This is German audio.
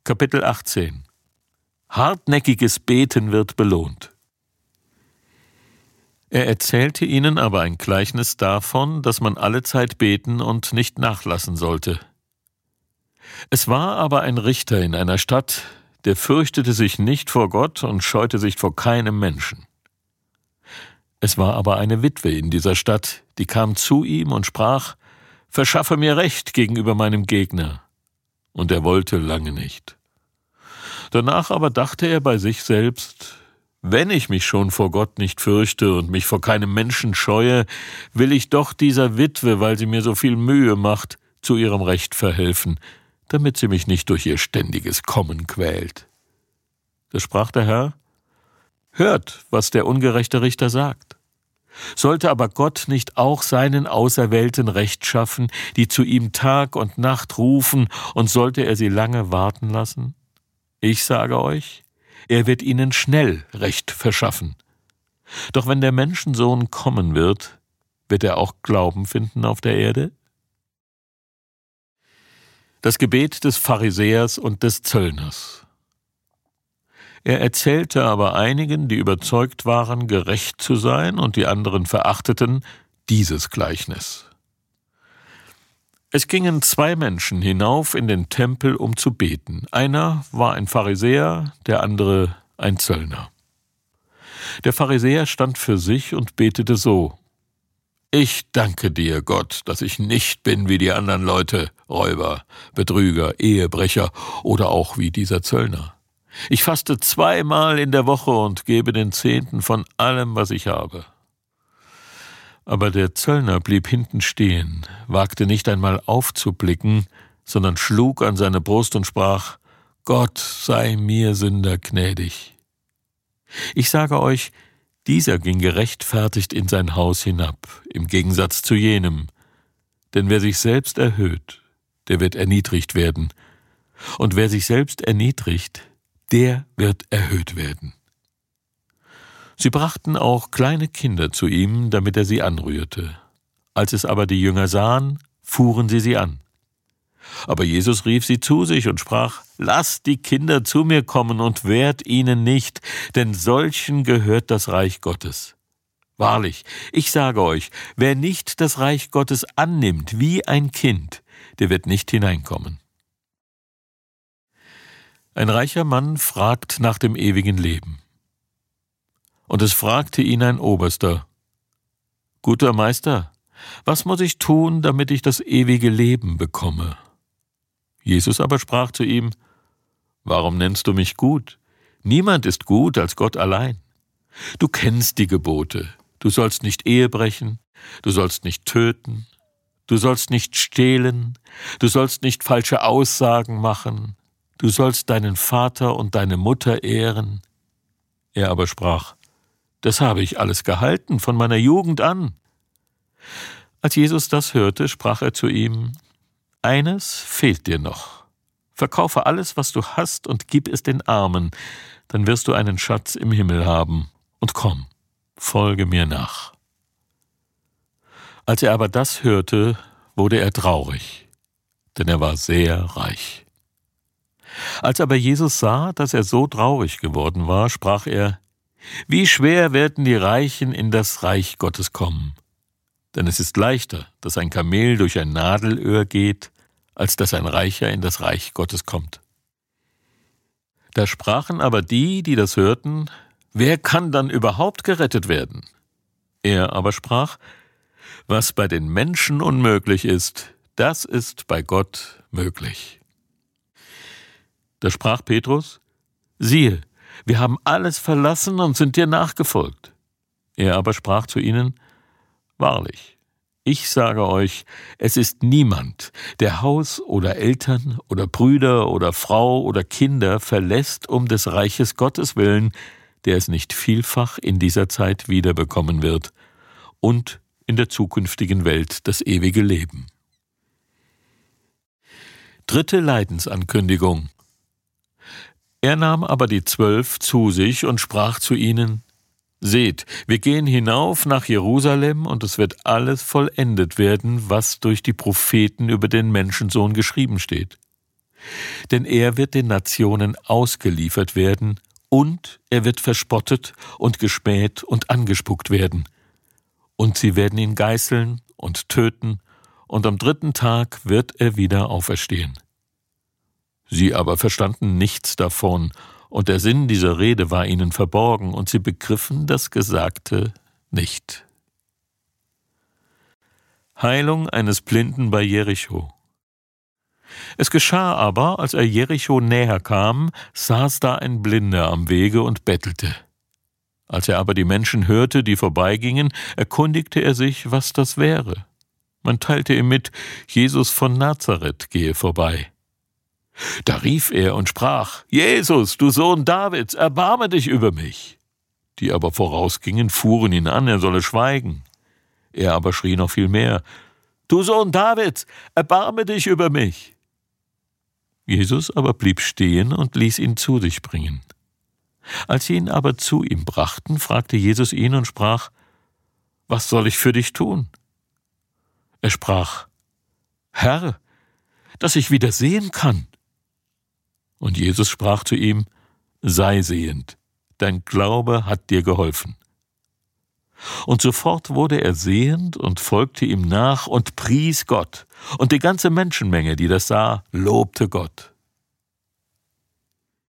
Kapitel 18. Hartnäckiges Beten wird belohnt. Er erzählte ihnen aber ein Gleichnis davon, dass man allezeit beten und nicht nachlassen sollte. Es war aber ein Richter in einer Stadt, der fürchtete sich nicht vor Gott und scheute sich vor keinem Menschen. Es war aber eine Witwe in dieser Stadt, die kam zu ihm und sprach: »Verschaffe mir Recht gegenüber meinem Gegner.« Und er wollte lange nicht. Danach aber dachte er bei sich selbst: Wenn ich mich schon vor Gott nicht fürchte und mich vor keinem Menschen scheue, will ich doch dieser Witwe, weil sie mir so viel Mühe macht, zu ihrem Recht verhelfen, damit sie mich nicht durch ihr ständiges Kommen quält. Da sprach der Herr: Hört, was der ungerechte Richter sagt. Sollte aber Gott nicht auch seinen Auserwählten Recht schaffen, die zu ihm Tag und Nacht rufen, und sollte er sie lange warten lassen? Ich sage euch, er wird ihnen schnell Recht verschaffen. Doch wenn der Menschensohn kommen wird er auch Glauben finden auf der Erde? Das Gebet des Pharisäers und des Zöllners. Er erzählte aber einigen, die überzeugt waren, gerecht zu sein, und die anderen verachteten, dieses Gleichnis. Es gingen 2 Menschen hinauf in den Tempel, um zu beten. Einer war ein Pharisäer, der andere ein Zöllner. Der Pharisäer stand für sich und betete so: Ich danke dir, Gott, dass ich nicht bin wie die anderen Leute, Räuber, Betrüger, Ehebrecher oder auch wie dieser Zöllner. Ich faste 2-mal in der Woche und gebe den 10. von allem, was ich habe. Aber der Zöllner blieb hinten stehen, wagte nicht einmal aufzublicken, sondern schlug an seine Brust und sprach: Gott sei mir Sünder gnädig. Ich sage euch, dieser ging gerechtfertigt in sein Haus hinab, im Gegensatz zu jenem. Denn wer sich selbst erhöht, der wird erniedrigt werden. Und wer sich selbst erniedrigt, der wird erhöht werden. Sie brachten auch kleine Kinder zu ihm, damit er sie anrührte. Als es aber die Jünger sahen, fuhren sie an. Aber Jesus rief sie zu sich und sprach: Lasst die Kinder zu mir kommen und wehrt ihnen nicht, denn solchen gehört das Reich Gottes. Wahrlich, ich sage euch, wer nicht das Reich Gottes annimmt wie ein Kind, der wird nicht hineinkommen. Ein reicher Mann fragt nach dem ewigen Leben. Und es fragte ihn ein Oberster: Guter Meister, was muss ich tun, damit ich das ewige Leben bekomme? Jesus aber sprach zu ihm: Warum nennst du mich gut? Niemand ist gut als Gott allein. Du kennst die Gebote. Du sollst nicht Ehe brechen, du sollst nicht töten, du sollst nicht stehlen, du sollst nicht falsche Aussagen machen, du sollst deinen Vater und deine Mutter ehren. Er aber sprach: Das habe ich alles gehalten von meiner Jugend an. Als Jesus das hörte, sprach er zu ihm: Eines fehlt dir noch. Verkaufe alles, was du hast, und gib es den Armen, dann wirst du einen Schatz im Himmel haben. Und komm, folge mir nach. Als er aber das hörte, wurde er traurig, denn er war sehr reich. Als aber Jesus sah, dass er so traurig geworden war, sprach er: Wie schwer werden die Reichen in das Reich Gottes kommen? Denn es ist leichter, dass ein Kamel durch ein Nadelöhr geht, als dass ein Reicher in das Reich Gottes kommt. Da sprachen aber die, die das hörten: Wer kann dann überhaupt gerettet werden? Er aber sprach: Was bei den Menschen unmöglich ist, das ist bei Gott möglich. Da sprach Petrus: Siehe, wir haben alles verlassen und sind dir nachgefolgt. Er aber sprach zu ihnen: Wahrlich, ich sage euch, es ist niemand, der Haus oder Eltern oder Brüder oder Frau oder Kinder verlässt um des Reiches Gottes willen, der es nicht vielfach in dieser Zeit wiederbekommen wird und in der zukünftigen Welt das ewige Leben. 3. Leidensankündigung. Er nahm aber die 12 zu sich und sprach zu ihnen: Seht, wir gehen hinauf nach Jerusalem, und es wird alles vollendet werden, was durch die Propheten über den Menschensohn geschrieben steht. Denn er wird den Nationen ausgeliefert werden, und er wird verspottet und gespäht und angespuckt werden. Und sie werden ihn geißeln und töten, und am 3. Tag wird er wieder auferstehen. Sie aber verstanden nichts davon, und der Sinn dieser Rede war ihnen verborgen, und sie begriffen das Gesagte nicht. Heilung eines Blinden bei Jericho. Es geschah aber, als er Jericho näher kam, saß da ein Blinder am Wege und bettelte. Als er aber die Menschen hörte, die vorbeigingen, erkundigte er sich, was das wäre. Man teilte ihm mit, Jesus von Nazareth gehe vorbei. Da rief er und sprach: Jesus, du Sohn Davids, erbarme dich über mich. Die aber vorausgingen, fuhren ihn an, er solle schweigen. Er aber schrie noch viel mehr: Du Sohn Davids, erbarme dich über mich. Jesus aber blieb stehen und ließ ihn zu sich bringen. Als sie ihn aber zu ihm brachten, fragte Jesus ihn und sprach: Was soll ich für dich tun? Er sprach: Herr, dass ich wieder sehen kann. Und Jesus sprach zu ihm: Sei sehend, dein Glaube hat dir geholfen. Und sofort wurde er sehend und folgte ihm nach und pries Gott. Und die ganze Menschenmenge, die das sah, lobte Gott.